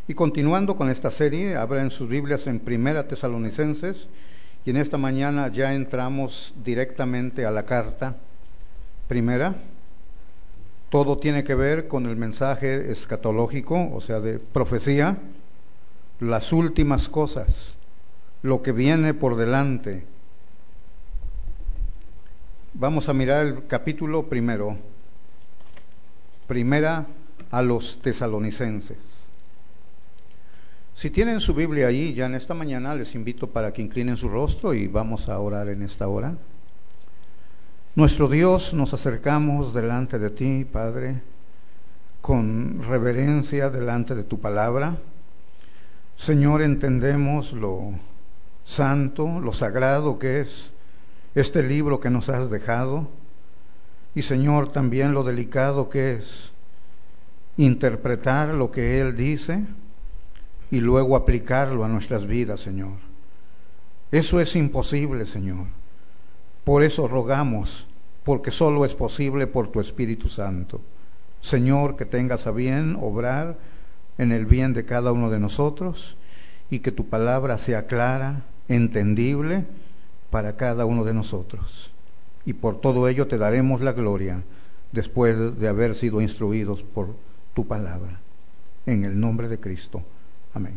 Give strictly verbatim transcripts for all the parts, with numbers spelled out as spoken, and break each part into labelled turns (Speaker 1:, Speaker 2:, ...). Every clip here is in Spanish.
Speaker 1: Y continuando con esta serie, abran sus Biblias en Primera Tesalonicenses, y en esta mañana ya entramos directamente a la carta primera. Todo tiene que ver con el mensaje escatológico, o sea, de profecía, las últimas cosas, lo que viene por delante. Vamos a mirar el capítulo primero, Primera a los Tesalonicenses. Si tienen su Biblia ahí, ya en esta mañana les invito para que inclinen su rostro y vamos a orar en esta hora. Nuestro Dios, nos acercamos delante de ti, Padre, con reverencia delante de tu palabra. Señor, entendemos lo santo, lo sagrado que es este libro que nos has dejado, y Señor, también lo delicado que es interpretar lo que Él dice y luego aplicarlo a nuestras vidas, Señor. Eso es imposible, Señor. Por eso rogamos, porque solo es posible por tu Espíritu Santo. Señor, que tengas a bien obrar en el bien de cada uno de nosotros y que tu palabra sea clara, entendible para cada uno de nosotros. Y por todo ello te daremos la gloria después de haber sido instruidos por tu palabra. En el nombre de Cristo. Amén.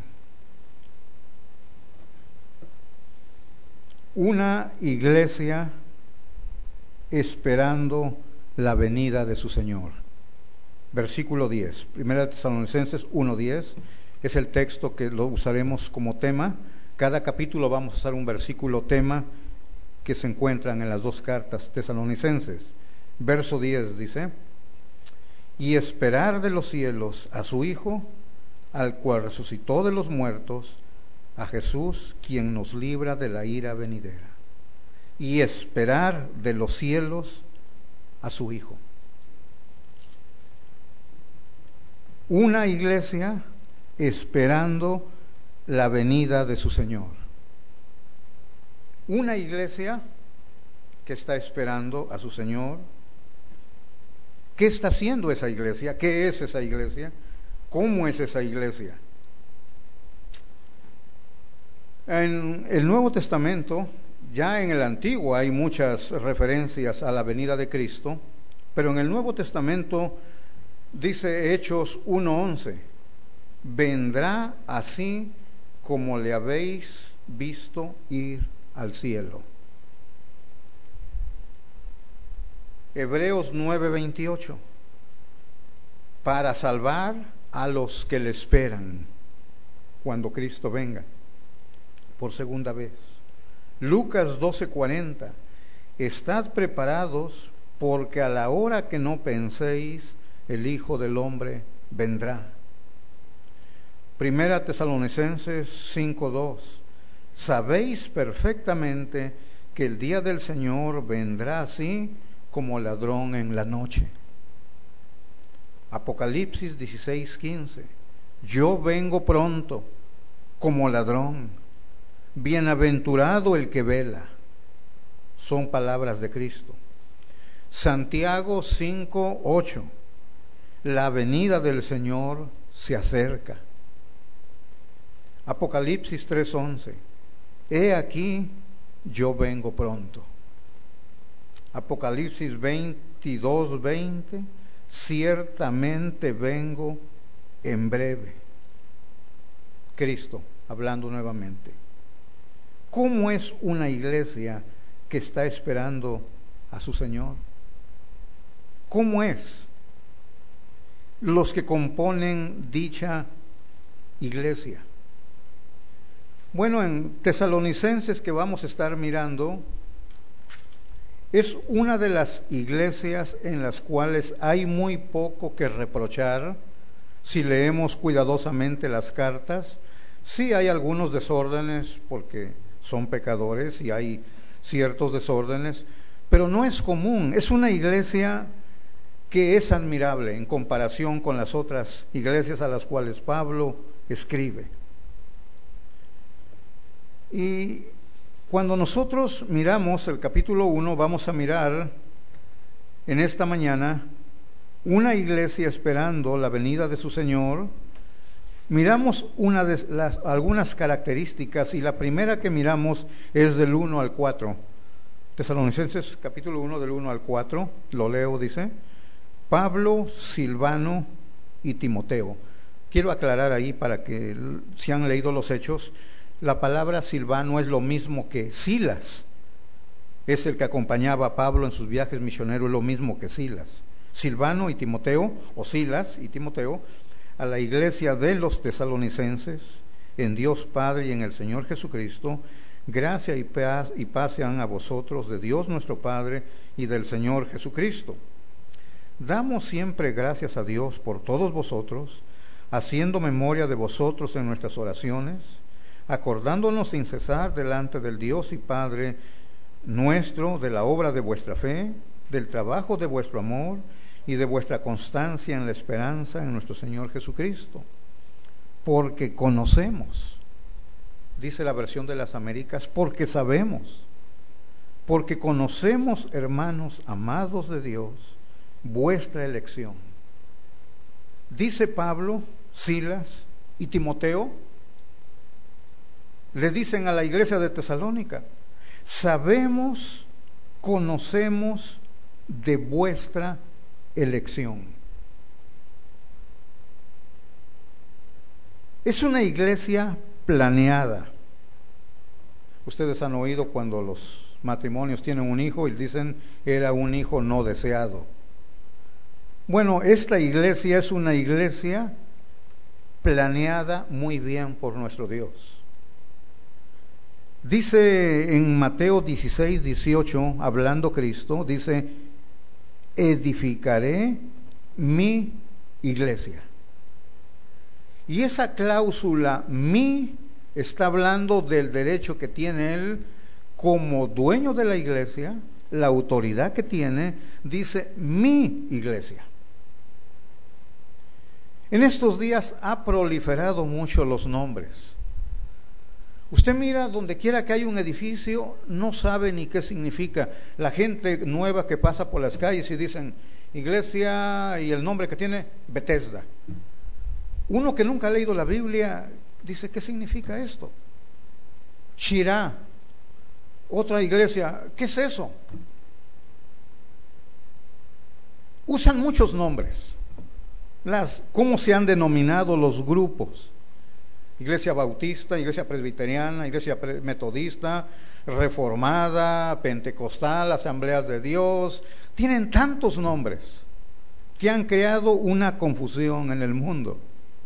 Speaker 1: Una iglesia esperando la venida de su Señor. Versículo diez. Primera Tesalonicenses uno diez es el texto que lo usaremos como tema. Cada capítulo vamos a usar un versículo tema que se encuentran en las dos cartas tesalonicenses. Verso diez dice: y esperar de los cielos a su Hijo, al cual resucitó de los muertos, a Jesús, quien nos libra de la ira venidera. Y esperar de los cielos a su Hijo. Una iglesia esperando la venida de su Señor. Una iglesia que está esperando a su Señor. ¿Qué está haciendo esa iglesia? ¿Qué es esa iglesia? ¿Cómo es esa iglesia? En el Nuevo Testamento, ya en el Antiguo hay muchas referencias a la venida de Cristo, pero en el Nuevo Testamento dice Hechos uno once: vendrá así como le habéis visto ir al cielo. Hebreos nueve veintiocho: para salvar a los que le esperan cuando Cristo venga por segunda vez. Lucas doce cuarenta: estad preparados, porque a la hora que no penséis, el Hijo del Hombre vendrá. Primera Tesalonicenses cinco dos: sabéis perfectamente que el día del Señor vendrá así como ladrón en la noche. Apocalipsis dieciséis quince: yo vengo pronto como ladrón, bienaventurado el que vela. Son palabras de Cristo. Santiago cinco ocho: la venida del Señor se acerca. Apocalipsis tres once: he aquí yo vengo pronto. Apocalipsis veintidós veinte: ciertamente vengo en breve. Cristo hablando nuevamente. ¿Cómo es una iglesia que está esperando a su Señor? ¿Cómo es los que componen dicha iglesia? Bueno, en Tesalonicenses, que vamos a estar mirando, es una de las iglesias en las cuales hay muy poco que reprochar si leemos cuidadosamente las cartas. Sí hay algunos desórdenes porque son pecadores y hay ciertos desórdenes, pero no es común. Es una iglesia que es admirable en comparación con las otras iglesias a las cuales Pablo escribe. Y cuando nosotros miramos el capítulo uno, vamos a mirar en esta mañana una iglesia esperando la venida de su Señor, miramos una de las, algunas características, y la primera que miramos es del uno al cuatro. Tesalonicenses capítulo uno del uno al cuatro, lo leo, dice: Pablo, Silvano y Timoteo. Quiero aclarar ahí, para que si han leído los Hechos, la palabra Silvano es lo mismo que Silas. Es el que acompañaba a Pablo en sus viajes misioneros, es lo mismo que Silas. Silvano y Timoteo, o Silas y Timoteo, a la iglesia de los tesalonicenses, en Dios Padre y en el Señor Jesucristo, gracia y paz, y paz sean a vosotros de Dios nuestro Padre y del Señor Jesucristo. Damos siempre gracias a Dios por todos vosotros, haciendo memoria de vosotros en nuestras oraciones, acordándonos sin cesar delante del Dios y Padre nuestro de la obra de vuestra fe, del trabajo de vuestro amor y de vuestra constancia en la esperanza en nuestro Señor Jesucristo. Porque conocemos, dice la versión de las Américas, porque sabemos, porque conocemos, hermanos amados de Dios, vuestra elección. Dice Pablo, Silas y Timoteo, le dicen a la iglesia de Tesalónica: sabemos, conocemos de vuestra elección. Es una iglesia planeada. Ustedes han oído cuando los matrimonios tienen un hijo y dicen: era un hijo no deseado. Bueno, esta iglesia es una iglesia planeada muy bien por nuestro Dios. Dice en Mateo dieciséis, dieciocho, hablando Cristo, dice: edificaré mi iglesia. Y esa cláusula, mi, está hablando del derecho que tiene Él como dueño de la iglesia, la autoridad que tiene. Dice: mi iglesia. En estos días ha proliferado mucho los nombres. Usted mira donde quiera que hay un edificio, no sabe ni qué significa. La gente nueva que pasa por las calles y dicen iglesia, y el nombre que tiene, Bethesda. Uno que nunca ha leído la Biblia dice: ¿qué significa esto? Shirá, otra iglesia, ¿qué es eso? Usan muchos nombres. Las, ¿cómo se han denominado los grupos? Iglesia bautista, iglesia presbiteriana, iglesia metodista, reformada, pentecostal, asambleas de Dios. Tienen tantos nombres que han creado una confusión en el mundo.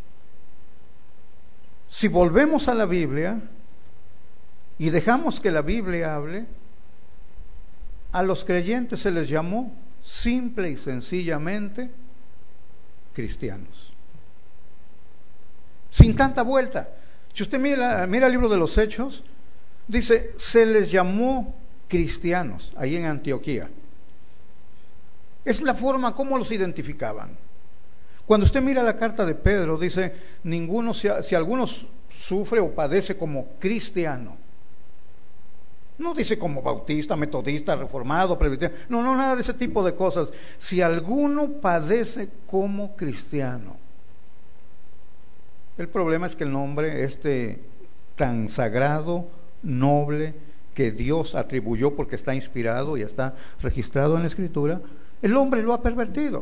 Speaker 1: Si volvemos a la Biblia y dejamos que la Biblia hable, a los creyentes se les llamó simple y sencillamente cristianos. Sin tanta vuelta. Si usted mira, mira el libro de los Hechos, dice: se les llamó cristianos ahí en Antioquía. Es la forma como los identificaban. Cuando usted mira la carta de Pedro, dice: ninguno, si, si alguno sufre o padece como cristiano. No dice como bautista, metodista, reformado, presbiteriano. No, no, nada de ese tipo de cosas. Si alguno padece como cristiano. El problema es que el nombre este tan sagrado, noble, que Dios atribuyó porque está inspirado y está registrado en la Escritura, el hombre lo ha pervertido.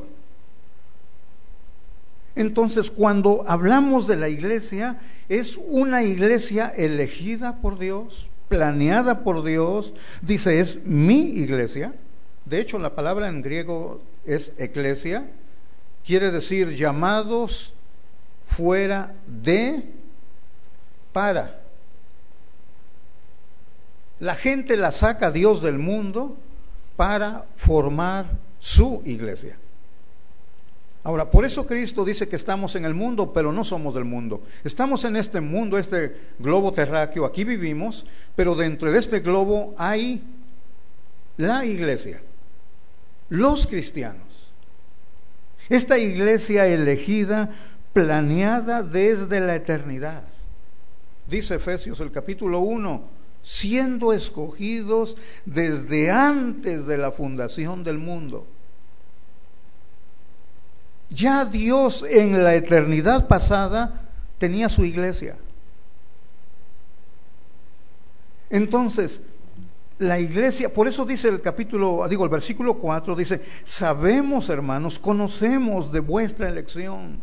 Speaker 1: Entonces, cuando hablamos de la iglesia, es una iglesia elegida por Dios, planeada por Dios. Dice: es mi iglesia. De hecho, la palabra en griego es eclesia, quiere decir llamados fuera de, para. La gente la saca Dios del mundo para formar su iglesia. Ahora, por eso Cristo dice que estamos en el mundo, pero no somos del mundo. Estamos en este mundo, este globo terráqueo, aquí vivimos, pero dentro de este globo hay la iglesia, los cristianos. Esta iglesia elegida, planeada desde la eternidad. Dice Efesios el capítulo uno, siendo escogidos desde antes de la fundación del mundo. Ya Dios en la eternidad pasada tenía su iglesia. Entonces, la iglesia, por eso dice el capítulo, digo el versículo cuatro, dice, sabemos, hermanos, conocemos de vuestra elección,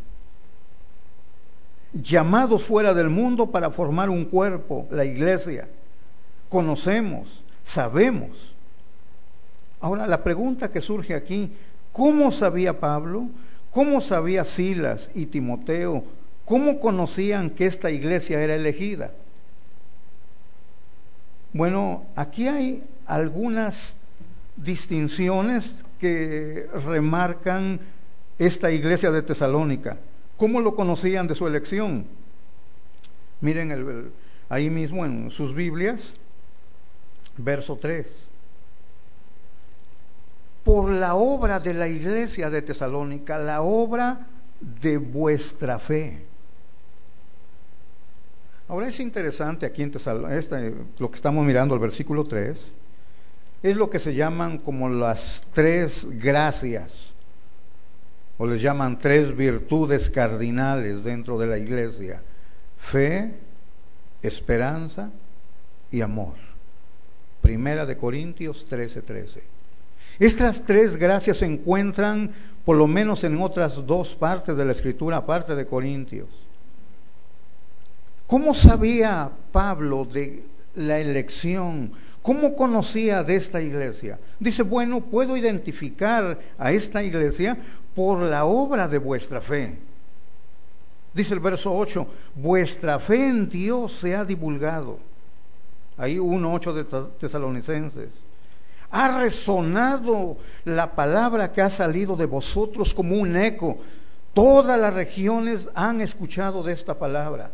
Speaker 1: llamados fuera del mundo para formar un cuerpo, la iglesia. Conocemos, sabemos. Ahora, la pregunta que surge aquí, ¿cómo sabía Pablo? ¿Cómo sabía Silas y Timoteo? ¿Cómo conocían que esta iglesia era elegida? Bueno, aquí hay algunas distinciones que remarcan esta iglesia de Tesalónica. ¿Cómo lo conocían de su elección? Miren el, el, ahí mismo en sus Biblias, verso tres. Por la obra de la iglesia de Tesalónica, la obra de vuestra fe. Ahora es interesante aquí en Tesalónica, este, lo que estamos mirando, el versículo tres, es lo que se llaman como las tres gracias, o les llaman tres virtudes cardinales dentro de la iglesia: fe, esperanza y amor. Primera de Corintios trece, trece. Estas tres gracias se encuentran por lo menos en otras dos partes de la Escritura, aparte de Corintios. ¿Cómo sabía Pablo de la elección? ¿Cómo conocía de esta iglesia? Dice, bueno, puedo identificar a esta iglesia por la obra de vuestra fe. Dice el verso ocho, vuestra fe en Dios se ha divulgado. Ahí uno ocho de Tesalonicenses. Ha resonado la palabra que ha salido de vosotros como un eco. Todas las regiones han escuchado de esta palabra.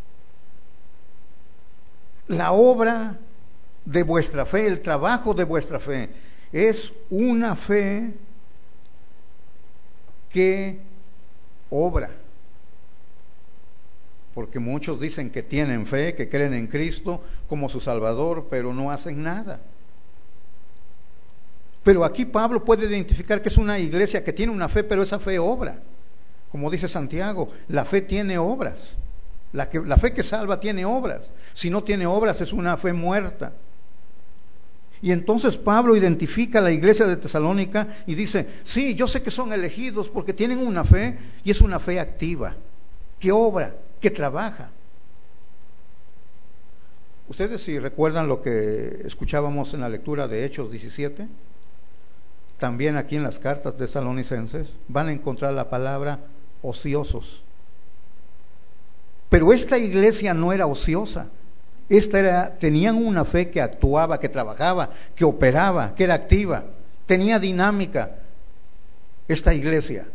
Speaker 1: La obra de vuestra fe, el trabajo de vuestra fe, es una fe que obra. Porque muchos dicen que tienen fe, que creen en Cristo como su Salvador, pero no hacen nada. Pero aquí Pablo puede identificar que es una iglesia que tiene una fe, pero esa fe obra. Como dice Santiago, la fe tiene obras. La, que, la fe que salva tiene obras. Si no tiene obras es una fe muerta. Y entonces Pablo identifica a la iglesia de Tesalónica y dice, sí, yo sé que son elegidos porque tienen una fe, y es una fe activa, que obra, que trabaja. Ustedes si recuerdan lo que escuchábamos en la lectura de Hechos diecisiete, también aquí en las cartas tesalonicenses van a encontrar la palabra ociosos. Pero esta iglesia no era ociosa. Esta era, tenían una fe que actuaba, que trabajaba, que operaba, que era activa, tenía dinámica. Esta iglesia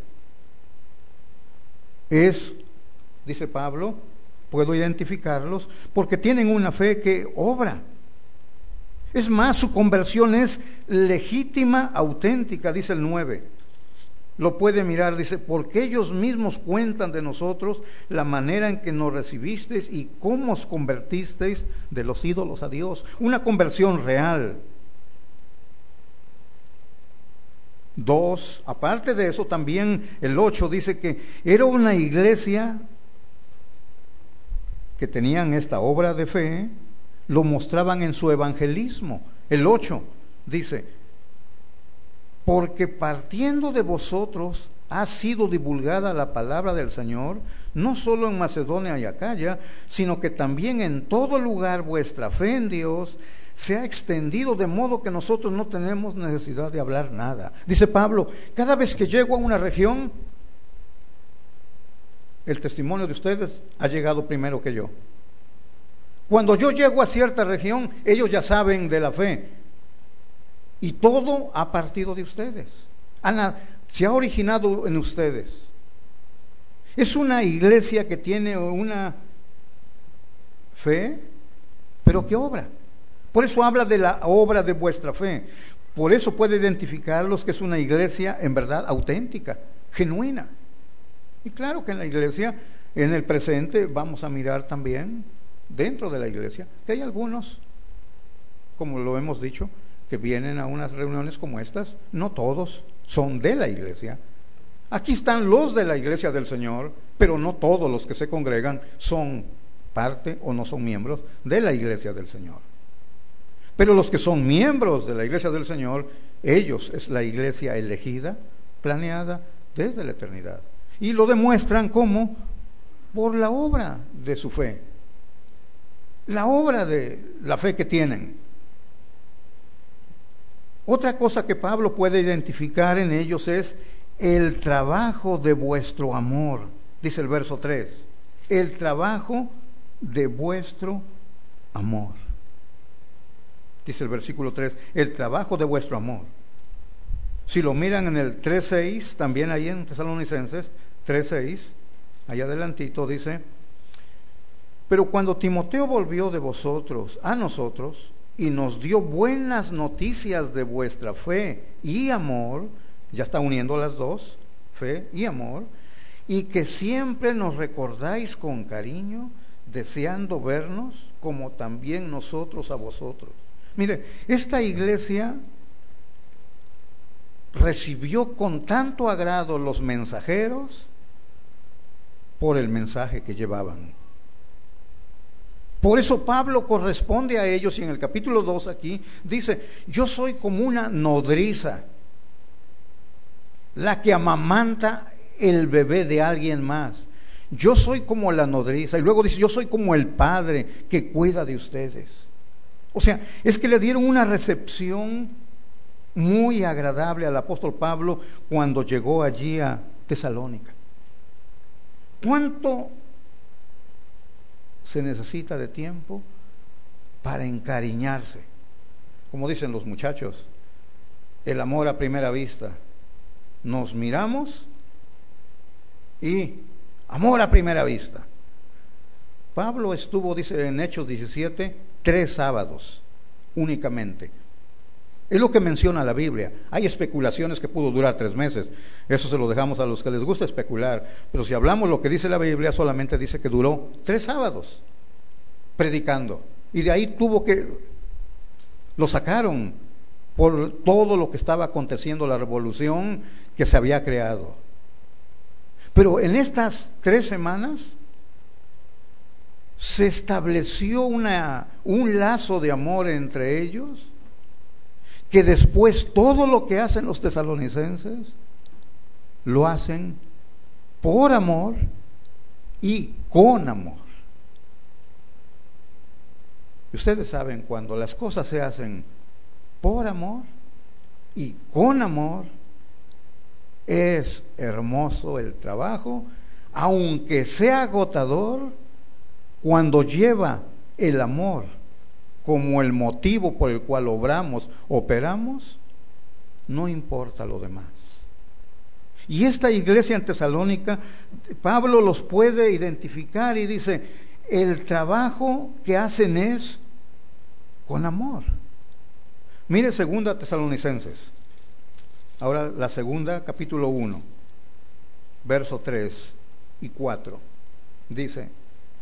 Speaker 1: es, dice Pablo, puedo identificarlos porque tienen una fe que obra. Es más, su conversión es legítima, auténtica, dice el nueve. Lo puede mirar, dice, porque ellos mismos cuentan de nosotros la manera en que nos recibisteis y cómo os convertisteis de los ídolos a Dios. Una conversión real. Dos, aparte de eso, también el ocho dice que era una iglesia que tenían esta obra de fe, lo mostraban en su evangelismo. El ocho dice, porque partiendo de vosotros ha sido divulgada la palabra del Señor, no solo en Macedonia y Acaya, sino que también en todo lugar vuestra fe en Dios se ha extendido, de modo que nosotros no tenemos necesidad de hablar nada. Dice Pablo, cada vez que llego a una región, el testimonio de ustedes ha llegado primero que yo. Cuando yo llego a cierta región, ellos ya saben de la fe. Y todo ha partido de ustedes. Ana, se ha originado en ustedes. Es una iglesia que tiene una fe, pero que obra. Por eso habla de la obra de vuestra fe. Por eso puede identificarlos que es una iglesia en verdad auténtica, genuina. Y claro que en la iglesia, en el presente, vamos a mirar también dentro de la iglesia que hay algunos, como lo hemos dicho, que vienen a unas reuniones como estas. No todos son de la iglesia. Aquí están los de la iglesia del Señor, pero no todos los que se congregan son parte o no son miembros de la iglesia del Señor. Pero los que son miembros de la iglesia del Señor, ellos es la iglesia elegida, planeada desde la eternidad. Y lo demuestran como por la obra de su fe, la obra de la fe que tienen. Otra cosa que Pablo puede identificar en ellos es el trabajo de vuestro amor, dice el verso tres, el trabajo de vuestro amor. Dice el versículo tres, el trabajo de vuestro amor. Si lo miran en el tres seis, también ahí en Tesalonicenses tres seis, allá adelantito dice, pero cuando Timoteo volvió de vosotros a nosotros y nos dio buenas noticias de vuestra fe y amor, ya está uniendo las dos, fe y amor, y que siempre nos recordáis con cariño, deseando vernos como también nosotros a vosotros. Mire, esta iglesia recibió con tanto agrado los mensajeros por el mensaje que llevaban. Por eso Pablo corresponde a ellos y en el capítulo dos aquí dice, yo soy como una nodriza, la que amamanta el bebé de alguien más. Yo soy como la nodriza. Y luego dice, yo soy como el padre que cuida de ustedes. O sea, es que le dieron una recepción muy agradable al apóstol Pablo cuando llegó allí a Tesalónica. ¿Cuánto se necesita de tiempo para encariñarse? Como dicen los muchachos, el amor a primera vista. Nos miramos y amor a primera vista. Pablo estuvo, dice en Hechos diecisiete, tres sábados únicamente. Es lo que menciona la Biblia. Hay especulaciones que pudo durar tres meses. Eso se lo dejamos a los que les gusta especular. Pero si hablamos lo que dice la Biblia, solamente dice que duró tres sábados predicando. Y de ahí tuvo que... Lo sacaron por todo lo que estaba aconteciendo, la revolución que se había creado. Pero en estas tres semanas se estableció una, un lazo de amor entre ellos, que después todo lo que hacen los tesalonicenses lo hacen por amor y con amor. Y ustedes saben, cuando las cosas se hacen por amor y con amor, es hermoso el trabajo, aunque sea agotador, cuando lleva el amor como el motivo por el cual obramos, operamos, no importa lo demás. Y esta iglesia en Tesalónica, Pablo los puede identificar y dice, el trabajo que hacen es con amor. Mire segunda Tesalonicenses, ahora la segunda, capítulo uno, verso tres y cuatro, dice,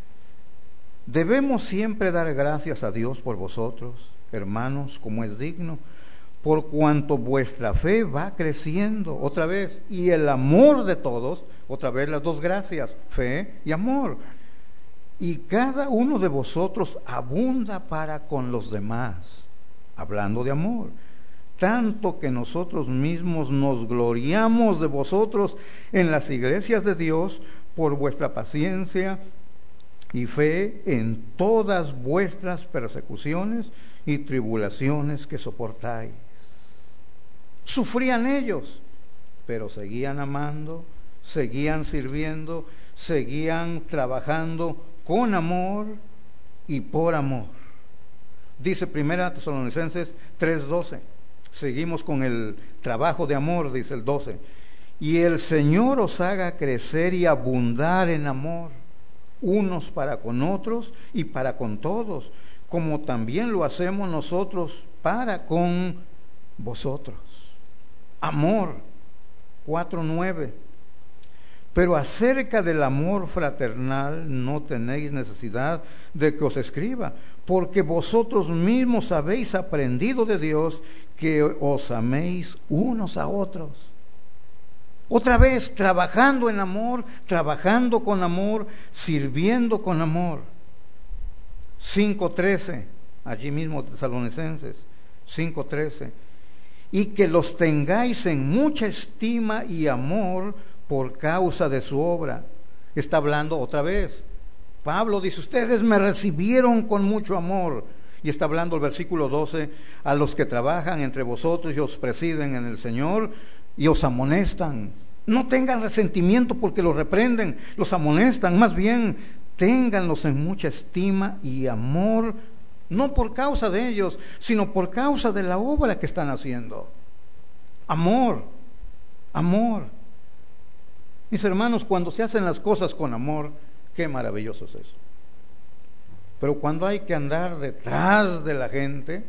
Speaker 1: debemos siempre dar gracias a Dios por vosotros, hermanos, como es digno, por cuanto vuestra fe va creciendo, otra vez, y el amor de todos, otra vez las dos gracias, fe y amor, y cada uno de vosotros abunda para con los demás, hablando de amor, tanto que nosotros mismos nos gloriamos de vosotros en las iglesias de Dios por vuestra paciencia y fe en todas vuestras persecuciones y tribulaciones que soportáis. Sufrían ellos, pero seguían amando, seguían sirviendo, seguían trabajando con amor y por amor. Dice primera Tesalonicenses tres doce. Seguimos con el trabajo de amor, dice el doce. Y el Señor os haga crecer y abundar en amor, unos para con otros y para con todos, como también lo hacemos nosotros para con vosotros. Amor, cuatro nueve. Pero acerca del amor fraternal no tenéis necesidad de que os escriba, porque vosotros mismos habéis aprendido de Dios que os améis unos a otros. Otra vez, trabajando en amor, trabajando con amor, sirviendo con amor. cinco trece, allí mismo Tesalonicenses, cinco trece. Y que los tengáis en mucha estima y amor por causa de su obra. Está hablando otra vez. Pablo dice, ustedes me recibieron con mucho amor. Y está hablando el versículo doce, a los que trabajan entre vosotros y os presiden en el Señor y os amonestan. No tengan resentimiento porque los reprenden, los amonestan, más bien ténganlos en mucha estima y amor, no por causa de ellos, sino por causa de la obra que están haciendo. Amor, amor. Mis hermanos, cuando se hacen las cosas con amor, qué maravilloso es eso. Pero cuando hay que andar detrás de la gente,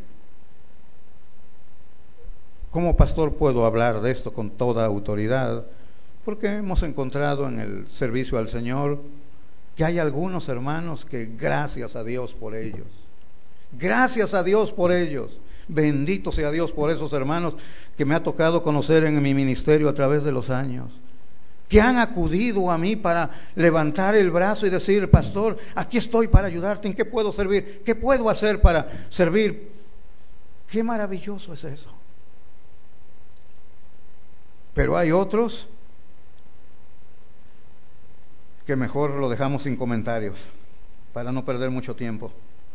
Speaker 1: como pastor puedo hablar de esto con toda autoridad, porque hemos encontrado en el servicio al Señor que hay algunos hermanos que gracias a Dios por ellos, gracias a Dios por ellos, bendito sea Dios por esos hermanos que me ha tocado conocer en mi ministerio a través de los años, que han acudido a mí para levantar el brazo y decir, pastor, aquí estoy para ayudarte, ¿en qué puedo servir? ¿Qué puedo hacer para servir? Qué maravilloso es eso. Pero hay otros que mejor lo dejamos sin comentarios, para no perder mucho tiempo.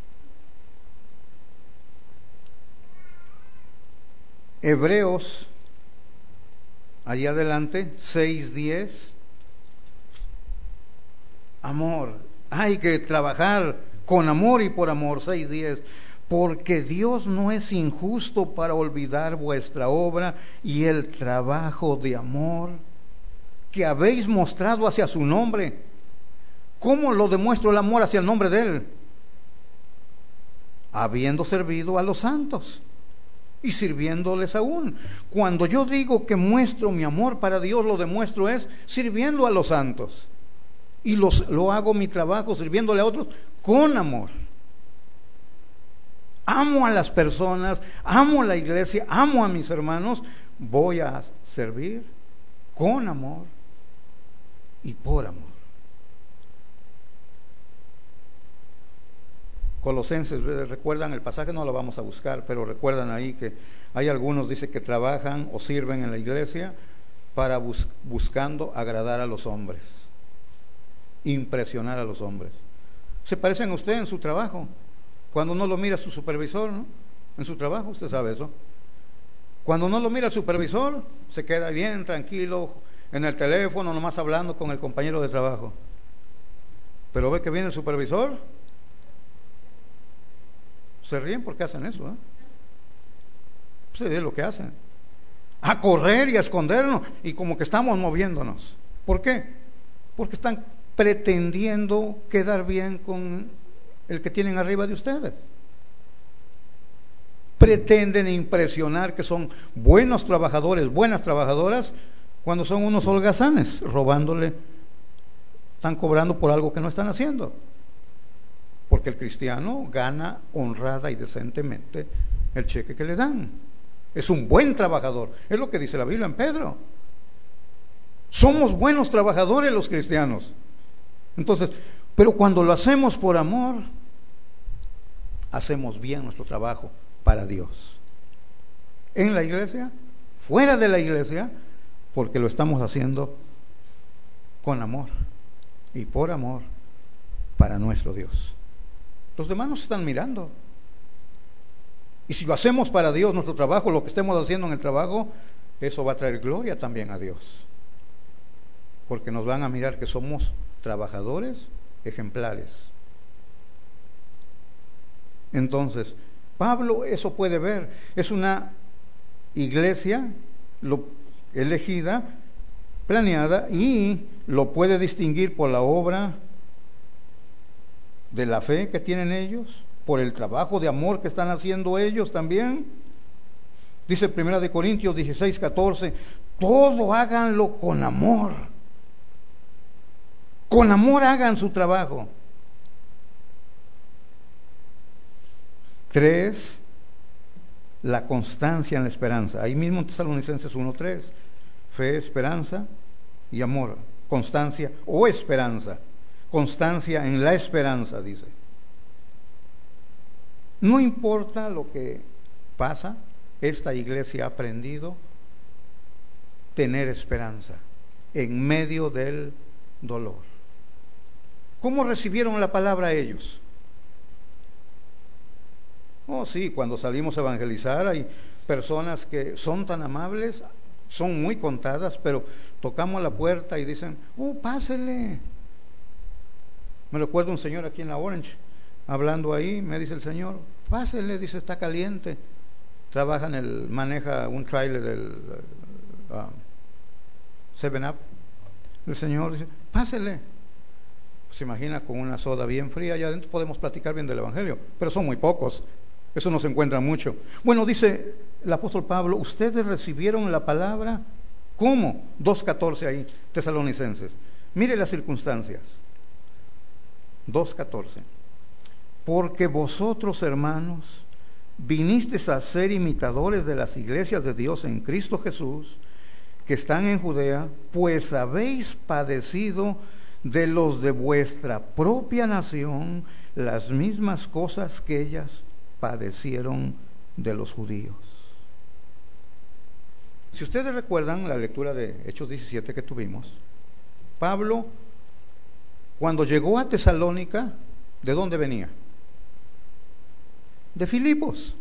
Speaker 1: Hebreos, allí adelante, seis diez. Amor. Hay que trabajar con amor y por amor. seis diez. Porque Dios no es injusto para olvidar vuestra obra y el trabajo de amor que habéis mostrado hacia su nombre. ¿Cómo lo demuestro el amor hacia el nombre de Él? Habiendo servido a los santos y sirviéndoles aún. Cuando yo digo que muestro mi amor para Dios, lo demuestro es sirviendo a los santos. Y los, lo hago mi trabajo sirviéndole a otros con amor. Amo a las personas, amo a la iglesia, amo a mis hermanos. Voy a servir con amor y por amor. Colosenses, recuerdan el pasaje, no lo vamos a buscar, pero recuerdan ahí que hay algunos, dice, que trabajan o sirven en la iglesia para bus- buscando agradar a los hombres, impresionar a los hombres. ¿Se parecen a usted en su trabajo? Cuando no lo mira su supervisor, ¿no? En su trabajo, usted sabe eso. Cuando no lo mira el supervisor, se queda bien tranquilo en el teléfono, nomás hablando con el compañero de trabajo. Pero ve que viene el supervisor, se ríen porque hacen eso, ¿eh? Pues es lo que hacen. A correr y a escondernos, y como que estamos moviéndonos. ¿Por qué? Porque están pretendiendo quedar bien con el que tienen arriba de ustedes. Pretenden impresionar que son buenos trabajadores, buenas trabajadoras, cuando son unos holgazanes, robándole, están cobrando por algo que no están haciendo. Porque el cristiano gana honrada y decentemente el cheque que le dan. Es un buen trabajador. Es lo que dice la Biblia en Pedro. Somos buenos trabajadores los cristianos. Entonces, pero cuando lo hacemos por amor, hacemos bien nuestro trabajo para Dios. En la iglesia, fuera de la iglesia, porque lo estamos haciendo con amor y por amor para nuestro Dios. Los demás nos están mirando. Y si lo hacemos para Dios, nuestro trabajo, lo que estemos haciendo en el trabajo, eso va a traer gloria también a Dios. Porque nos van a mirar que somos trabajadores ejemplares. Entonces, Pablo eso puede ver. Es una iglesia lo, elegida, planeada, y lo puede distinguir por la obra de la fe que tienen ellos, por el trabajo de amor que están haciendo ellos también. Dice primera de Corintios dieciséis, catorce, todo háganlo con amor. Con amor hagan su trabajo. Tres, la constancia en la esperanza. Ahí mismo en Tesalonicenses uno tres. fe, esperanza y amor. Constancia o esperanza. Constancia en la esperanza, dice. No importa lo que pasa, esta iglesia ha aprendido tener esperanza en medio del dolor. ¿Cómo recibieron la palabra ellos? Oh, sí, cuando salimos a evangelizar hay personas que son tan amables, son muy contadas, pero tocamos la puerta y dicen, oh, pásele. Me recuerdo un señor aquí en la Orange, hablando ahí, me dice el señor, pásele, dice, está caliente. Trabaja en el, maneja un trailer del uh, Seven Up. El señor dice, pásele. Se imagina con una soda bien fría, allá adentro podemos platicar bien del evangelio, pero son muy pocos, eso no se encuentra mucho. Bueno, dice el apóstol Pablo, ustedes recibieron la palabra, ¿cómo? dos catorce ahí, Tesalonicenses. Mire las circunstancias. dos catorce. Porque vosotros, hermanos, vinisteis a ser imitadores de las iglesias de Dios en Cristo Jesús, que están en Judea, pues habéis padecido de los de vuestra propia nación las mismas cosas que ellas padecieron de los judíos. Si ustedes recuerdan la lectura de Hechos diecisiete que tuvimos, Pablo, cuando llegó a Tesalónica, ¿de dónde venía? De Filipos.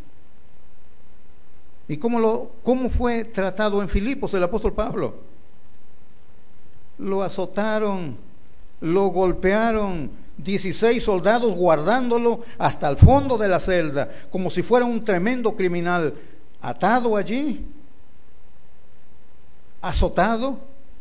Speaker 1: ¿Y cómo, lo, cómo fue tratado en Filipos el apóstol Pablo? Lo azotaron, lo golpearon, dieciséis soldados guardándolo hasta el fondo de la celda, como si fuera un tremendo criminal, atado allí, azotado.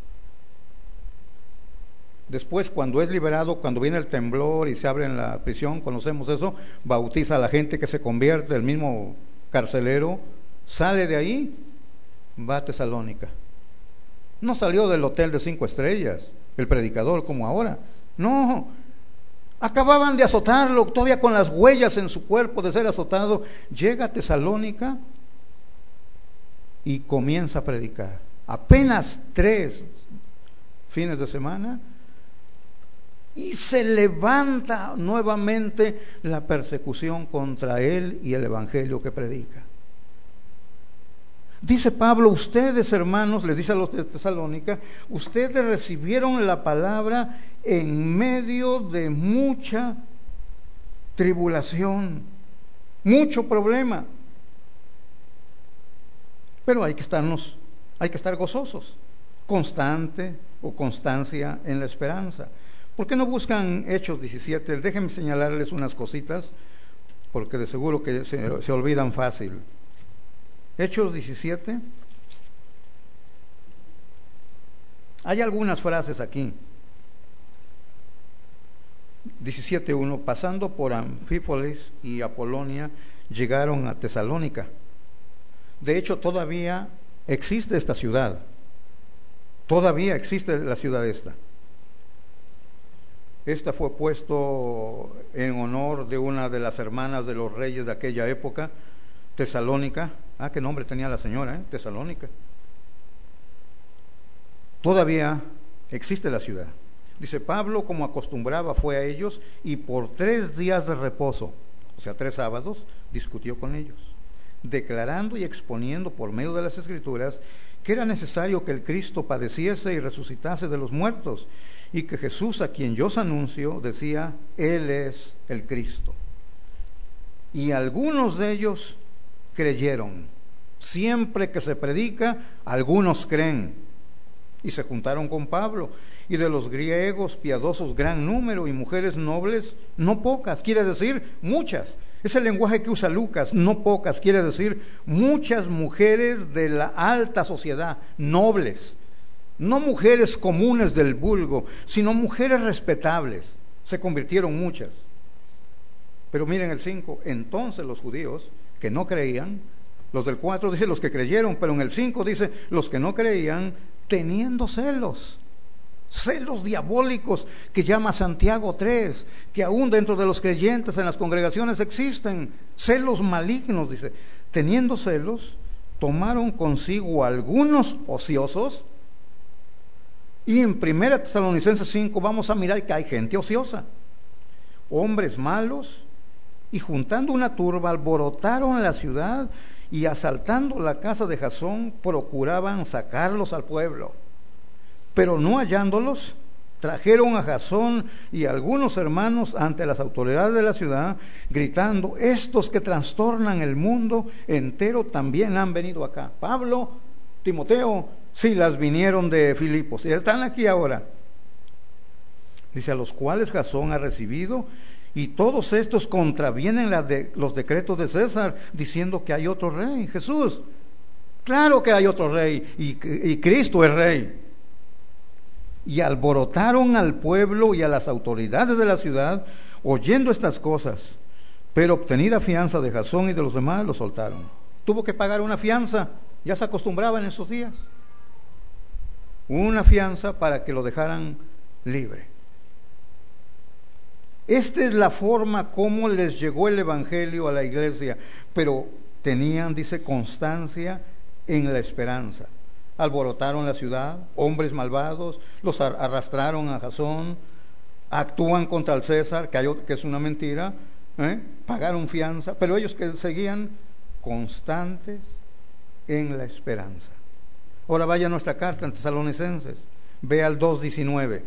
Speaker 1: Después, cuando es liberado, cuando viene el temblor y se abre en la prisión, conocemos eso, bautiza a la gente que se convierte, el mismo carcelero sale de ahí, va a Tesalónica. No salió del hotel de cinco estrellas, el predicador como ahora, no, acababan de azotarlo, todavía con las huellas en su cuerpo de ser azotado, llega a Tesalónica y comienza a predicar. Apenas tres fines de semana y se levanta nuevamente la persecución contra él y el evangelio que predica. Dice Pablo, ustedes, hermanos, les dice a los de Tesalónica, ustedes recibieron la palabra en medio de mucha tribulación, mucho problema. Pero hay que estarnos, hay que estar gozosos, constante o constancia en la esperanza. ¿Por qué no buscan Hechos diecisiete? Déjenme señalarles unas cositas, porque de seguro que se, se olvidan fácil. Hechos diecisiete. Hay algunas frases aquí. diecisiete uno. Pasando por Anfípolis y Apolonia, llegaron a Tesalónica. De hecho, todavía existe esta ciudad. Todavía existe la ciudad esta. Esta fue puesto en honor de una de las hermanas de los reyes de aquella época, Tesalónica. Ah, qué nombre tenía la señora, ¿eh? Tesalónica. Todavía existe la ciudad. Dice, Pablo, como acostumbraba, fue a ellos y por tres días de reposo, o sea, tres sábados, discutió con ellos, declarando y exponiendo por medio de las Escrituras que era necesario que el Cristo padeciese y resucitase de los muertos, y que Jesús, a quien yo os anuncio, decía, Él es el Cristo. Y algunos de ellos creyeron. Siempre que se predica, algunos creen. Y se juntaron con Pablo. Y de los griegos piadosos gran número, y mujeres nobles no pocas, quiere decir muchas. Es el lenguaje que usa Lucas, no pocas, quiere decir muchas mujeres de la alta sociedad, nobles. No mujeres comunes del vulgo, sino mujeres respetables. Se convirtieron muchas. Pero miren el cinco, entonces los judíos que no creían, los del cuatro dice los que creyeron, pero en el cinco dice los que no creían, teniendo celos, celos diabólicos que llama Santiago tres, que aún dentro de los creyentes en las congregaciones existen, celos malignos, dice, teniendo celos, tomaron consigo algunos ociosos, Y en primera Tesalonicenses cinco vamos a mirar que hay gente ociosa, hombres malos, y juntando una turba alborotaron la ciudad y asaltando la casa de Jasón procuraban sacarlos al pueblo. Pero no hallándolos, trajeron a Jasón y algunos hermanos ante las autoridades de la ciudad, gritando: estos que trastornan el mundo entero también han venido acá. Pablo, Timoteo, Silas vinieron de Filipos y están aquí ahora. Dice: a los cuales Jasón ha recibido, y todos estos contravienen la de, los decretos de César, diciendo que hay otro rey, Jesús. Claro que hay otro rey, y, y Cristo es rey. Y alborotaron al pueblo y a las autoridades de la ciudad, oyendo estas cosas. Pero obtenida fianza de Jasón y de los demás, lo soltaron. Tuvo que pagar una fianza, ya se acostumbraba en esos días. Una fianza para que lo dejaran libre. Esta es la forma como les llegó el evangelio a la iglesia, pero tenían, dice, constancia en la esperanza. Alborotaron la ciudad, hombres malvados, los arrastraron a Jasón, actúan contra el César, que, hay, que es una mentira, ¿eh? Pagaron fianza, pero ellos que seguían constantes en la esperanza. Ahora vaya a nuestra carta en Tesalonicenses, vea al dos diecinueve.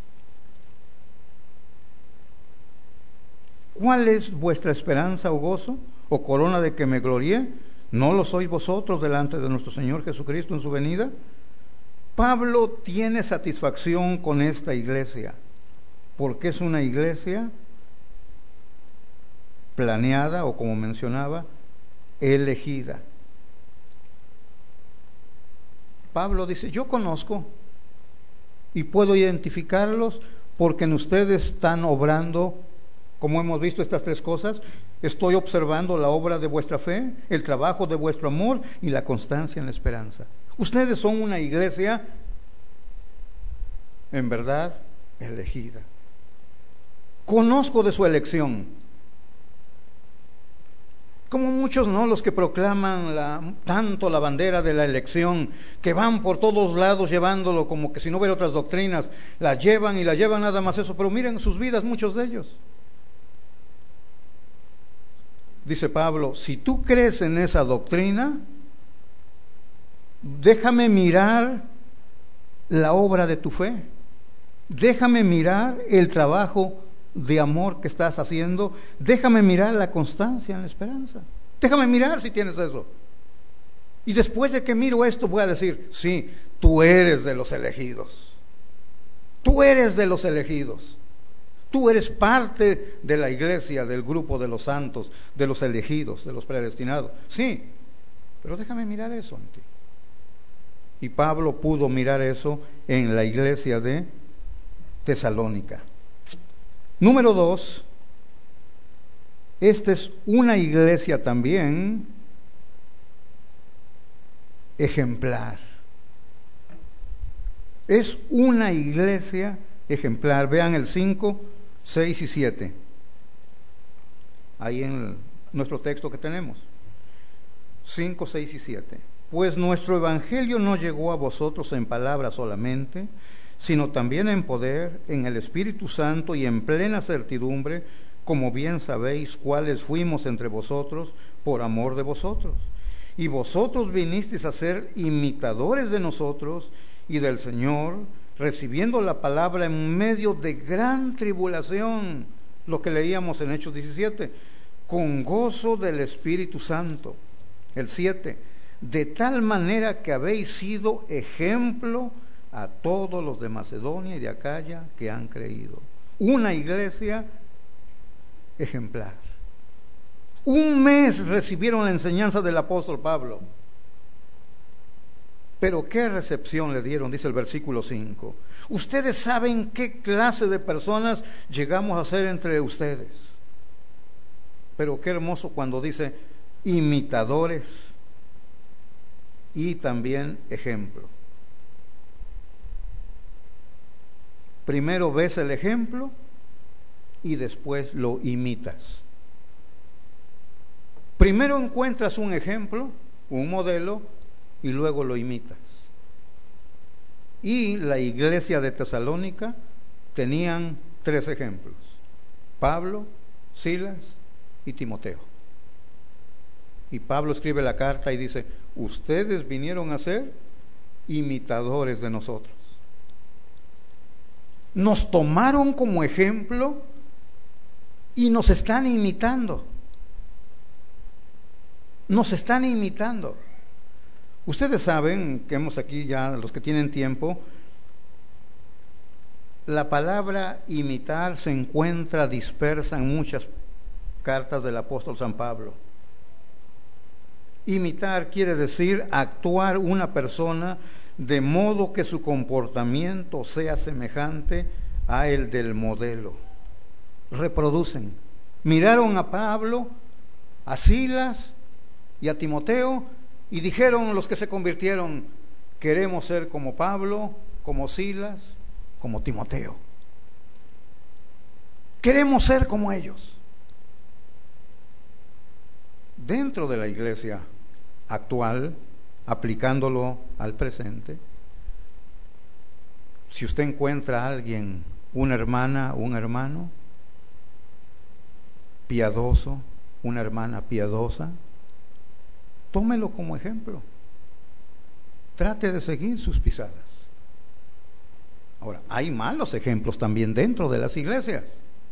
Speaker 1: ¿Cuál es vuestra esperanza o gozo o corona de que me glorié? ¿No lo sois vosotros delante de nuestro Señor Jesucristo en su venida? Pablo tiene satisfacción con esta iglesia, porque es una iglesia planeada, o como mencionaba, elegida. Pablo dice: yo conozco y puedo identificarlos porque en ustedes están obrando, como hemos visto estas tres cosas. Estoy observando la obra de vuestra fe, el trabajo de vuestro amor y la constancia en la esperanza. Ustedes son una iglesia, en verdad, elegida. Conozco de su elección. Como muchos, ¿no?, los que proclaman la, tanto la bandera de la elección, que van por todos lados llevándolo como que si no hubiera otras doctrinas, la llevan y la llevan nada más eso, pero miren sus vidas, muchos de ellos. Dice Pablo: si tú crees en esa doctrina, déjame mirar la obra de tu fe, déjame mirar el trabajo de amor que estás haciendo, déjame mirar la constancia en la esperanza, déjame mirar si tienes eso. Y después de que miro esto voy a decir: sí, tú eres de los elegidos, tú eres de los elegidos. Tú eres parte de la iglesia, del grupo de los santos, de los elegidos, de los predestinados. Sí, pero déjame mirar eso en ti. Y Pablo pudo mirar eso en la iglesia de Tesalónica. Número dos, esta es una iglesia también ejemplar. Es una iglesia ejemplar. Vean el cinco, seis y siete. Ahí en nuestro texto que tenemos. cinco, seis y siete. Pues nuestro evangelio no llegó a vosotros en palabras solamente, sino también en poder, en el Espíritu Santo y en plena certidumbre, como bien sabéis cuáles fuimos entre vosotros por amor de vosotros. Y vosotros vinisteis a ser imitadores de nosotros y del Señor, recibiendo la palabra en medio de gran tribulación, lo que leíamos en Hechos diecisiete, con gozo del Espíritu Santo. El siete, de tal manera que habéis sido ejemplo a todos los de Macedonia y de Acaya que han creído. Una iglesia ejemplar. Un mes recibieron la enseñanza del apóstol Pablo. Pero qué recepción le dieron, dice el versículo cinco. Ustedes saben qué clase de personas llegamos a ser entre ustedes. Pero qué hermoso cuando dice imitadores y también ejemplo. Primero ves el ejemplo y después lo imitas. Primero encuentras un ejemplo, un modelo, y luego lo imitas. y la iglesia de Tesalónica tenían tres ejemplos: Pablo, Silas y Timoteo. Y Pablo escribe la carta y dice: ustedes vinieron a ser imitadores de nosotros. Nos tomaron como ejemplo y nos están imitando. Nos están imitando. Ustedes saben que hemos aquí ya, los que tienen tiempo, la palabra imitar se encuentra dispersa en muchas cartas del apóstol San Pablo. Imitar quiere decir actuar una persona de modo que su comportamiento sea semejante a el del modelo. Reproducen. Miraron a Pablo, a Silas y a Timoteo y dijeron los que se convirtieron: queremos ser como Pablo, como Silas, como Timoteo. Queremos ser como ellos. Dentro de la iglesia actual, aplicándolo al presente, si usted encuentra a alguien, una hermana, un hermano piadoso, una hermana piadosa, tómelo como ejemplo. Trate de seguir sus pisadas. Ahora, hay malos ejemplos también dentro de las iglesias.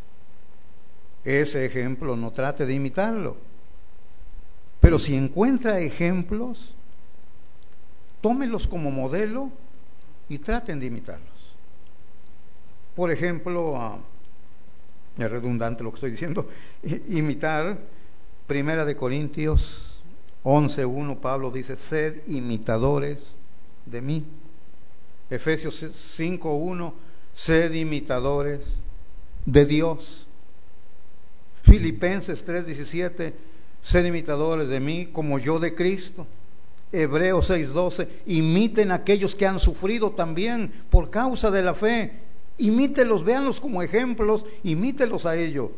Speaker 1: Ese ejemplo no trate de imitarlo. Pero si encuentra ejemplos, tómelos como modelo y traten de imitarlos. Por ejemplo, uh, es redundante lo que estoy diciendo, imitar, Primera de Corintios once uno, Pablo dice: sed imitadores de mí. Efesios cinco uno, sed imitadores de Dios. Filipenses tres diecisiete, sed imitadores de mí como yo de Cristo. Hebreos seis doce, imiten a aquellos que han sufrido también por causa de la fe. Imítelos, véanlos como ejemplos, imítelos a ellos.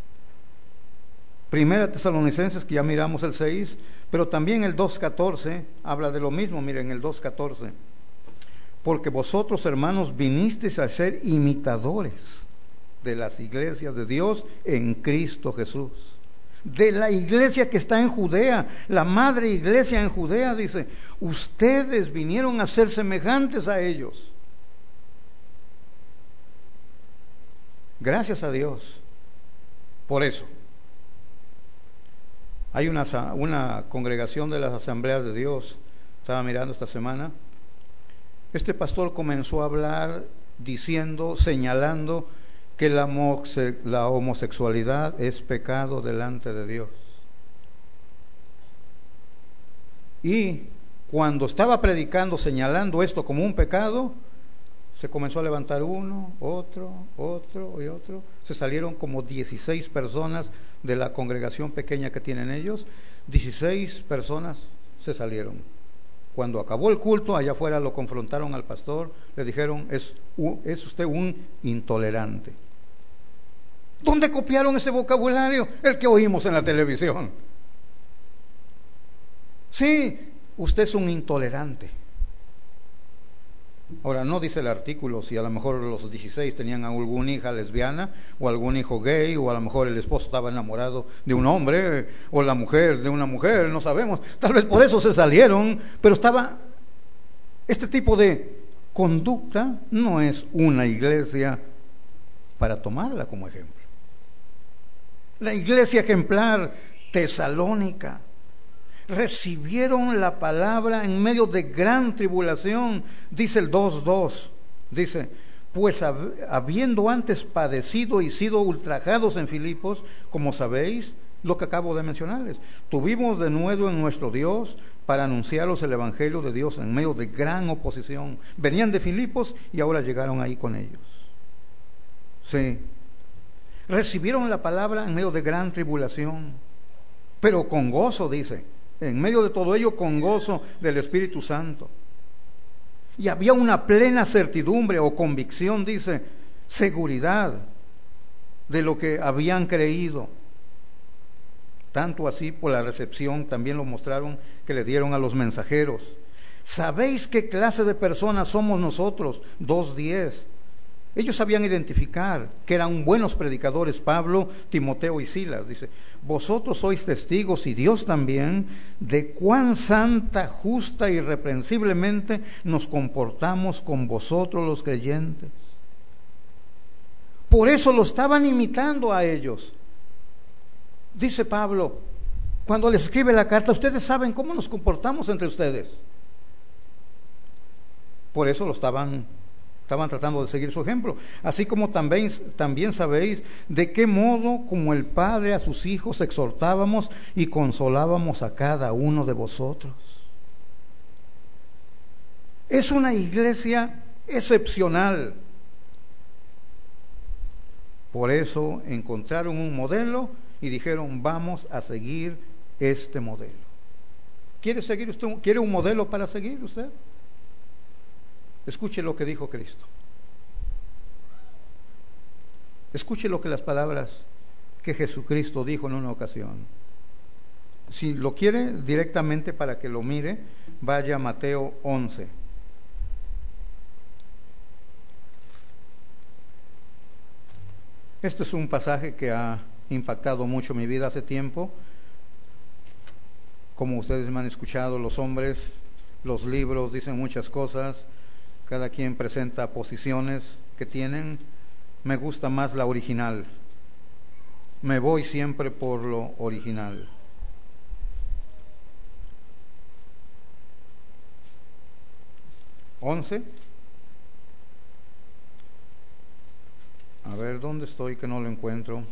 Speaker 1: Primera Tesalonicenses, que ya miramos el seis, pero también el dos catorce habla de lo mismo. Miren el dos catorce, porque vosotros, hermanos, vinisteis a ser imitadores de las iglesias de Dios en Cristo Jesús. De la iglesia que está en Judea, la madre iglesia en Judea, dice: ustedes vinieron a ser semejantes a ellos. Gracias a Dios por eso. Hay una, una congregación de las Asambleas de Dios, estaba mirando esta semana. Este pastor comenzó a hablar diciendo, señalando que la, la homosexualidad es pecado delante de Dios. Y cuando estaba predicando, señalando esto como un pecado, se comenzó a levantar uno, otro, otro y otro. Se salieron como dieciséis personas de la congregación pequeña que tienen ellos. dieciséis personas se salieron. Cuando acabó el culto, allá afuera lo confrontaron al pastor, le dijeron: es, es usted un intolerante. ¿Dónde copiaron ese vocabulario? El que oímos en la televisión. Sí, usted es un intolerante. Ahora, no dice el artículo si a lo mejor los dieciséis tenían alguna hija lesbiana o algún hijo gay, o a lo mejor el esposo estaba enamorado de un hombre o la mujer de una mujer, no sabemos. Tal vez por eso se salieron, pero estaba... Este tipo de conducta no es una iglesia para tomarla como ejemplo. La iglesia ejemplar Tesalónica recibieron la palabra en medio de gran tribulación. Dice el dos dos, dice: pues habiendo antes padecido y sido ultrajados en Filipos, como sabéis, lo que acabo de mencionarles, tuvimos de nuevo en nuestro Dios para anunciaros el evangelio de Dios en medio de gran oposición. Venían de Filipos y ahora llegaron ahí con ellos. Sí, recibieron la palabra en medio de gran tribulación, pero con gozo, dice, en medio de todo ello, con gozo del Espíritu Santo. Y había una plena certidumbre o convicción, dice, seguridad de lo que habían creído. Tanto así, por la recepción, también lo mostraron que le dieron a los mensajeros. ¿Sabéis qué clase de personas somos nosotros? dos diez. Ellos sabían identificar que eran buenos predicadores, Pablo, Timoteo y Silas. Dice, vosotros sois testigos, y Dios también, de cuán santa, justa y irreprensiblemente nos comportamos con vosotros los creyentes. Por eso lo estaban imitando a ellos. Dice Pablo, cuando les escribe la carta, ustedes saben cómo nos comportamos entre ustedes. Por eso lo estaban Estaban tratando de seguir su ejemplo. Así como también, también sabéis de qué modo como el Padre a sus hijos exhortábamos y consolábamos a cada uno de vosotros. Es una iglesia excepcional. Por eso encontraron un modelo y dijeron, vamos a seguir este modelo. ¿Quiere seguir usted? ¿Quiere un modelo para seguir usted? Escuche lo que dijo Cristo. Escuche lo que las palabras que Jesucristo dijo en una ocasión. Si lo quiere directamente para que lo mire, vaya a Mateo once. Este es un pasaje que ha impactado mucho mi vida hace tiempo. Como ustedes me han escuchado, los hombres, los libros dicen muchas cosas. Cada quien presenta posiciones que tienen. Me gusta más la original. Me voy siempre por lo original. Once. A ver, ¿dónde estoy que no lo encuentro?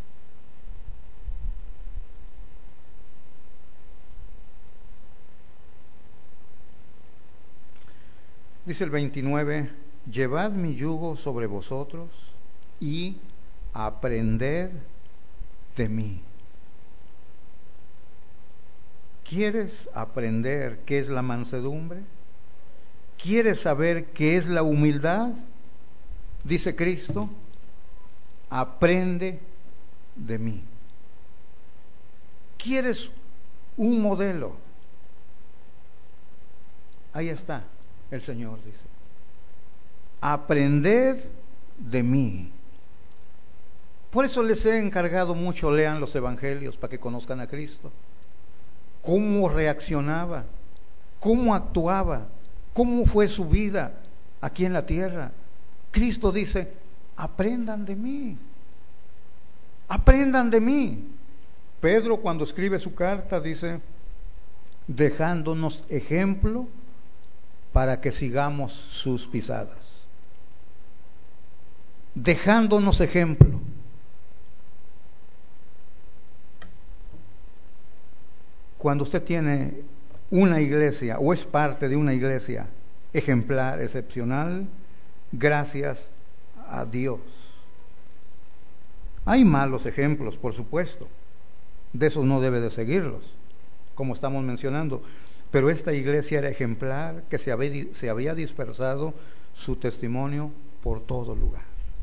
Speaker 1: Dice el veintinueve, llevad mi yugo sobre vosotros y aprended de mí. ¿Quieres aprender qué es la mansedumbre? ¿Quieres saber qué es la humildad? Dice Cristo, aprende de mí. ¿Quieres un modelo? Ahí está. El Señor dice, aprended de mí. Por eso les he encargado mucho, lean los evangelios para que conozcan a Cristo. Cómo reaccionaba, cómo actuaba, cómo fue su vida aquí en la tierra. Cristo dice, aprendan de mí, aprendan de mí. Pedro, cuando escribe su carta, dice, dejándonos ejemplo para que sigamos sus pisadas. Dejándonos ejemplo. Cuando usted tiene una iglesia o es parte de una iglesia ejemplar, excepcional, gracias a Dios. Hay malos ejemplos, por supuesto. De esos no debe de seguirlos, como estamos mencionando. Pero esta iglesia era ejemplar, que se había, se había dispersado su testimonio por todo lugar.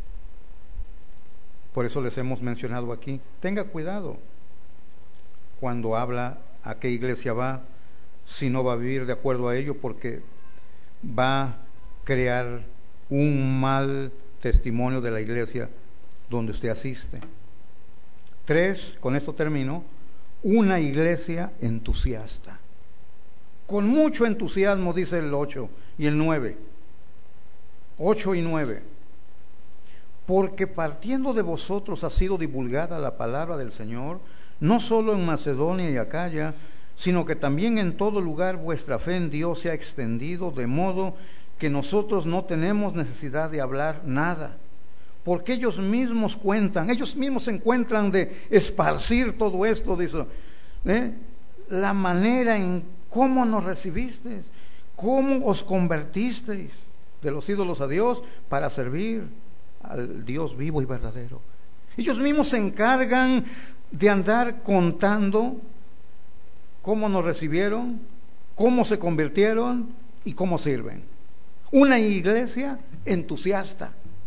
Speaker 1: Por eso les hemos mencionado aquí, tenga cuidado cuando habla a qué iglesia va, si no va a vivir de acuerdo a ello, porque va a crear un mal testimonio de la iglesia donde usted asiste. Tres, con esto termino, una iglesia entusiasta. Con mucho entusiasmo, dice el ocho y el nueve. ocho y nueve. Porque partiendo de vosotros ha sido divulgada la palabra del Señor, no solo en Macedonia y Acaya, sino que también en todo lugar vuestra fe en Dios se ha extendido, de modo que nosotros no tenemos necesidad de hablar nada. Porque ellos mismos cuentan, ellos mismos se encuentran de esparcir todo esto, dice, ¿eh? La manera en cómo nos recibisteis, cómo os convertisteis de los ídolos a Dios para servir al Dios vivo y verdadero. Ellos mismos se encargan de andar contando cómo nos recibieron, cómo se convirtieron y cómo sirven. Una iglesia entusiasta.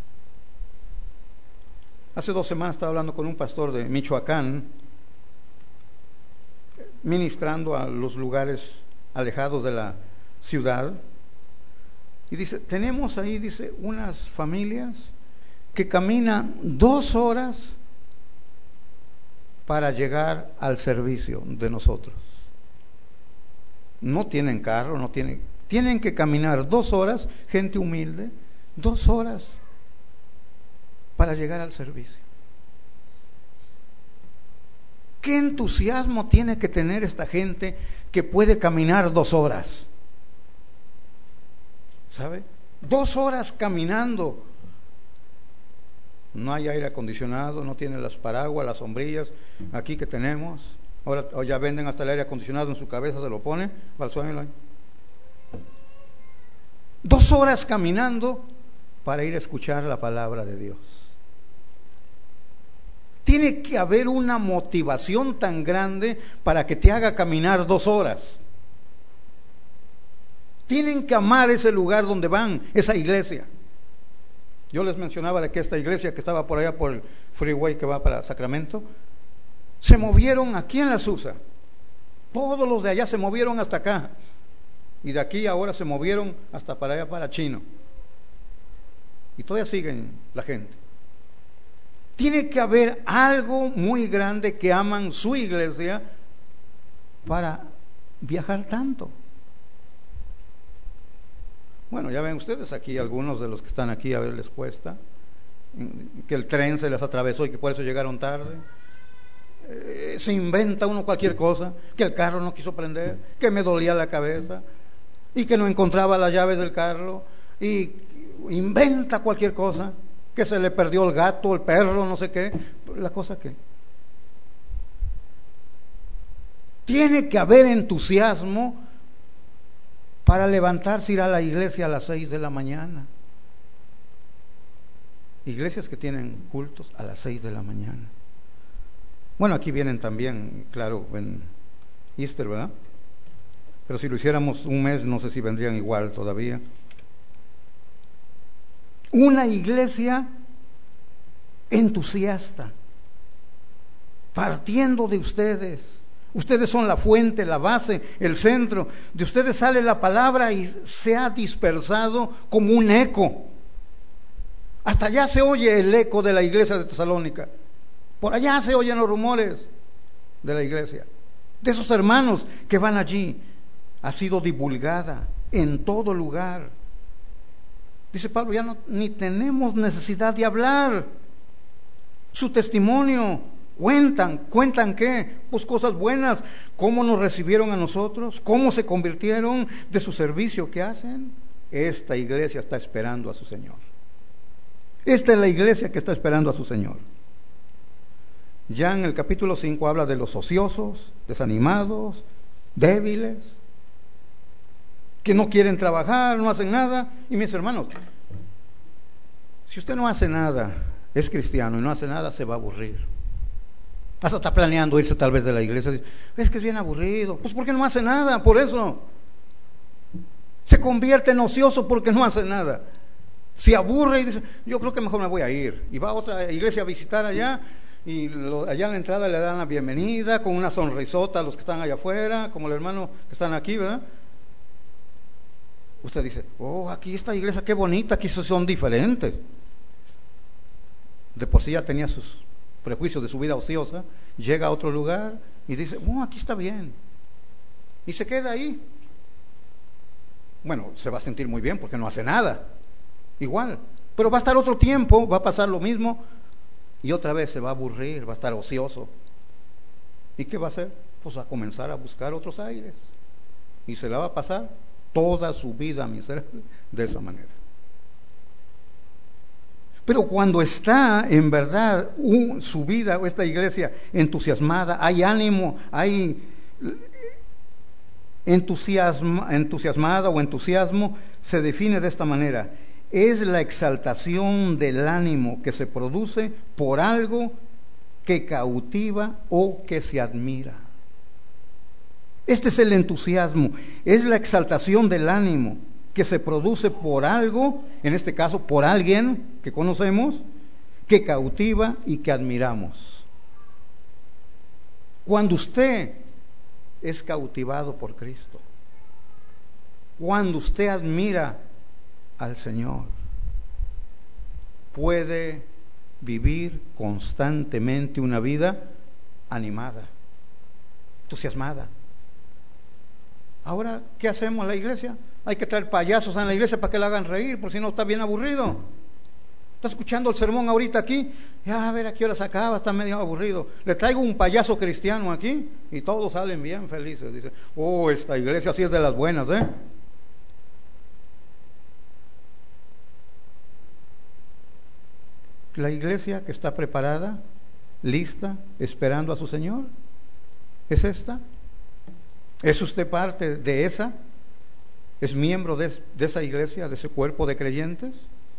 Speaker 1: Hace dos semanas estaba hablando con un pastor de Michoacán, ministrando a los lugares alejados de la ciudad. Y dice, tenemos ahí, dice, unas familias que caminan dos horas para llegar al servicio de nosotros. No tienen carro, no tienen, tienen que caminar dos horas, gente humilde, dos horas para llegar al servicio. ¿Qué entusiasmo tiene que tener esta gente que puede caminar dos horas? ¿Sabe? Dos horas caminando. No hay aire acondicionado, no tiene las paraguas, las sombrillas, aquí que tenemos. Ahora ya venden hasta el aire acondicionado en su cabeza, se lo pone, va al suelo. Dos horas caminando para ir a escuchar la palabra de Dios. Tiene que haber una motivación tan grande para que te haga caminar dos horas. Tienen que amar ese lugar donde van, esa iglesia. Yo les mencionaba de que esta iglesia que estaba por allá por el freeway que va para Sacramento, se movieron aquí en la Susa. Todos los de allá se movieron hasta acá. Y de aquí ahora se movieron hasta para allá, para Chino. Y todavía siguen la gente. Tiene que haber algo muy grande que aman su iglesia para viajar tanto. Bueno, ya ven ustedes aquí, algunos de los que están aquí, a ver, les cuesta, que el tren se les atravesó y que por eso llegaron tarde. Eh, se inventa uno cualquier cosa, que el carro no quiso prender, que me dolía la cabeza, y que no encontraba las llaves del carro, y inventa cualquier cosa, que se le perdió el gato, el perro, no sé qué, la cosa que... Tiene que haber entusiasmo para levantarse y ir a la iglesia a las seis de la mañana. Iglesias que tienen cultos a las seis de la mañana. Bueno, aquí vienen también, claro, en Easter, ¿verdad? Pero si lo hiciéramos un mes, no sé si vendrían igual todavía. Una iglesia entusiasta, partiendo de ustedes. Ustedes son la fuente, la base, el centro. De ustedes sale la palabra y se ha dispersado como un eco. Hasta allá se oye el eco de la iglesia de Tesalónica. Por allá se oyen los rumores de la iglesia. De esos hermanos que van allí. Ha sido divulgada en todo lugar. Dice Pablo, ya no, ni tenemos necesidad de hablar. Su testimonio, cuentan, ¿cuentan qué? Pues cosas buenas, cómo nos recibieron a nosotros, cómo se convirtieron de su servicio que hacen. Esta iglesia está esperando a su Señor. Esta es la iglesia que está esperando a su Señor. Ya en el capítulo cinco habla de los ociosos, desanimados, débiles, que no quieren trabajar, no hacen nada. Y mis hermanos, si usted no hace nada, es cristiano y no hace nada, se va a aburrir. Hasta está planeando irse tal vez de la iglesia. Es que es bien aburrido. Pues porque no hace nada, por eso. Se convierte en ocioso porque no hace nada. Se aburre y dice, yo creo que mejor me voy a ir. Y va a otra iglesia a visitar allá. Y lo, allá en la entrada le dan la bienvenida con una sonrisota a los que están allá afuera, como el hermano que están aquí, ¿verdad? Usted dice, oh, aquí esta iglesia qué bonita, aquí son diferentes. De por sí ya tenía sus prejuicios de su vida ociosa, llega a otro lugar y dice, oh, aquí está bien. Y se queda ahí. Bueno, se va a sentir muy bien porque no hace nada. Igual. Pero va a estar otro tiempo, va a pasar lo mismo y otra vez se va a aburrir, va a estar ocioso. ¿Y qué va a hacer? Pues va a comenzar a buscar otros aires. Y se la va a pasar toda su vida miserable de esa manera. Pero cuando está en verdad un, su vida o esta iglesia entusiasmada, hay ánimo, hay entusiasma, entusiasmada o entusiasmo, se define de esta manera: es la exaltación del ánimo que se produce por algo que cautiva o que se admira. Este es el entusiasmo, es la exaltación del ánimo que se produce por algo, en este caso por alguien que conocemos, que cautiva y que admiramos. Cuando usted es cautivado por Cristo, Cuando usted admira al Señor, puede vivir constantemente una vida animada, entusiasmada. Ahora, ¿qué hacemos en la iglesia? Hay que traer payasos en la iglesia para que le hagan reír, por si no está bien aburrido. Está escuchando el sermón ahorita aquí, ya a ver a qué hora se acaba, está medio aburrido. Le traigo un payaso cristiano aquí y todos salen bien felices. Dicen, oh, esta iglesia sí es de las buenas, ¿eh? La iglesia que está preparada, lista, esperando a su Señor, ¿es esta? ¿Es usted parte de esa? ¿Es miembro de, de esa iglesia, de ese cuerpo de creyentes?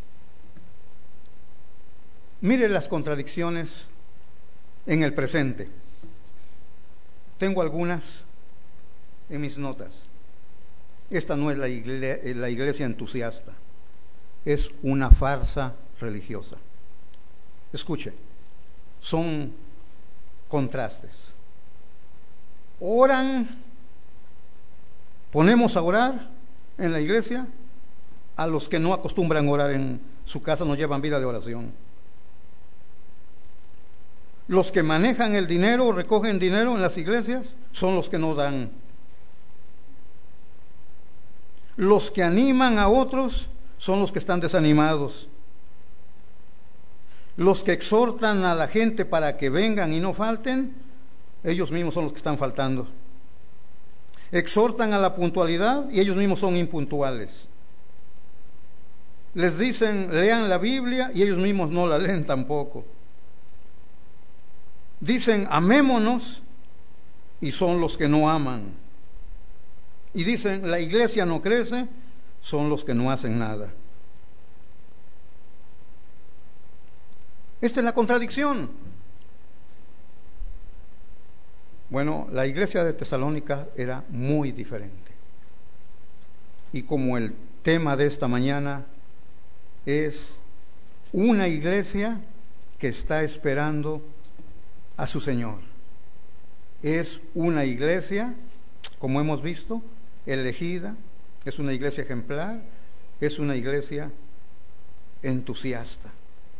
Speaker 1: Mire las contradicciones en el presente. Tengo algunas en mis notas. Esta no es la iglesia, la iglesia entusiasta, es una farsa religiosa. Escuche, son contrastes. Oran, ponemos a orar en la iglesia a los que no acostumbran a orar en su casa, no llevan vida de oración. Los que manejan el dinero, recogen dinero en las iglesias, son los que no dan. Los que animan a otros son los que están desanimados. Los que exhortan a la gente para que vengan y no falten, ellos mismos son los que están faltando. Exhortan a la puntualidad y ellos mismos son impuntuales. Les dicen, lean la Biblia y ellos mismos no la leen tampoco. Dicen, amémonos y son los que no aman. Y dicen, la iglesia no crece, son los que no hacen nada. Esta es la contradicción. Bueno, la iglesia de Tesalónica era muy diferente. Y como el tema de esta mañana es una iglesia que está esperando a su Señor. Es una iglesia, como hemos visto, elegida, es una iglesia ejemplar, es una iglesia entusiasta.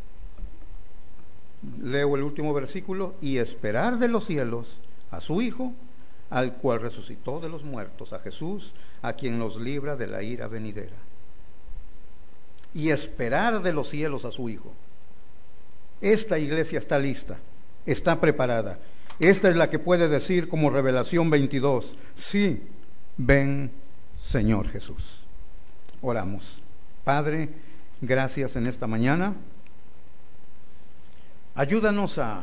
Speaker 1: Leo el último versículo, y esperar de los cielos a su Hijo, al cual resucitó de los muertos, a Jesús, a quien nos libra de la ira venidera. Y esperar de los cielos a su Hijo. Esta iglesia está lista, está preparada. Esta es la que puede decir como Revelación veintidós, sí, ven Señor Jesús. Oramos. Padre, gracias en esta mañana. Ayúdanos a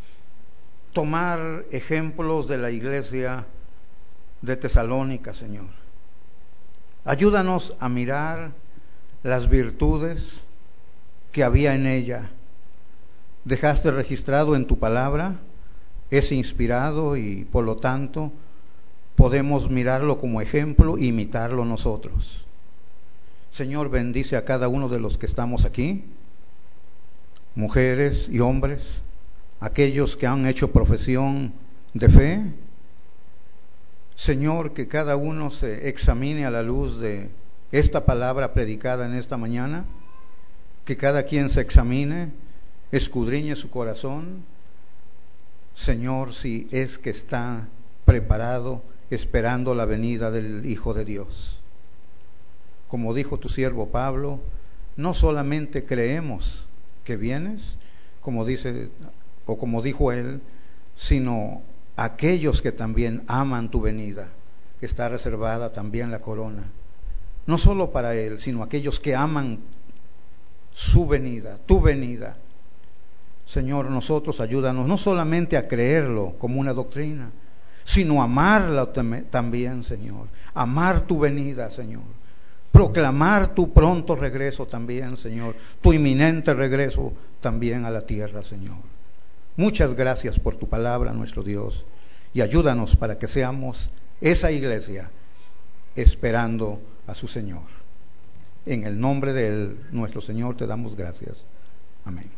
Speaker 1: tomar ejemplos de la iglesia de Tesalónica, Señor. Ayúdanos a mirar las virtudes que había en ella. Dejaste registrado en tu palabra, es inspirado y por lo tanto podemos mirarlo como ejemplo e imitarlo nosotros. Señor, bendice a cada uno de los que estamos aquí, mujeres y hombres, aquellos que han hecho profesión de fe. Señor, que cada uno se examine a la luz de esta palabra predicada en esta mañana, que cada quien se examine, escudriñe su corazón, Señor, si es que está preparado, esperando la venida del Hijo de Dios. Como dijo tu siervo Pablo, no solamente creemos que vienes, como dice o como dijo él, sino aquellos que también aman tu venida. Está reservada también la corona, no solo para él, sino aquellos que aman su venida, tu venida. Señor, nosotros ayúdanos no solamente a creerlo como una doctrina, sino amarla también, Señor. Amar tu venida, Señor. Proclamar tu pronto regreso también, Señor. Tu inminente regreso también a la tierra, Señor. Muchas gracias por tu palabra, nuestro Dios. Y ayúdanos para que seamos esa iglesia esperando a su Señor. En el nombre de Él, nuestro Señor, te damos gracias. Amén.